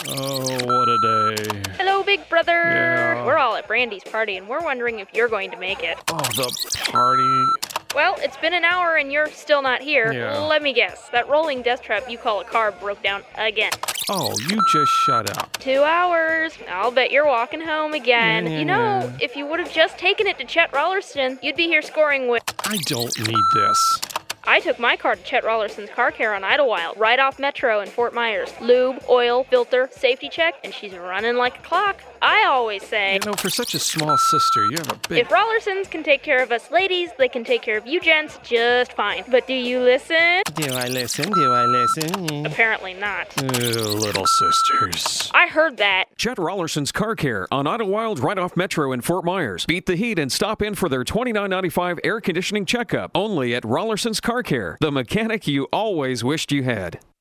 Oh, what a day. Hello, big brother. Yeah. We're all at Brandy's party, and we're wondering if you're going to make it. Oh, the party. Well, it's been an hour and you're still not here. Yeah. Let me guess. That rolling death trap you call a car broke down again. Oh, you just shut up. 2 hours. I'll bet you're walking home again. Yeah. You know, if you would have just taken it to Chet Rollerston, you'd be here scoring with... I don't need this. I took my car to Chet Rollerston's car care on Idlewild, right off Metro in Fort Myers. Lube, oil, filter, safety check, and she's running like a clock. I always say, You know, for such a small sister, you have a big... if Rollersons can take care of us ladies, they can take care of you gents just fine. But do you listen? Do I listen? Do I listen? Apparently not. Little sisters. I heard that. Chet Rollerson's Car Care on Idlewild right off Metro in Fort Myers. Beat the heat and stop in for their $29.95 air conditioning checkup only at Rollerson's Car Care, the mechanic you always wished you had.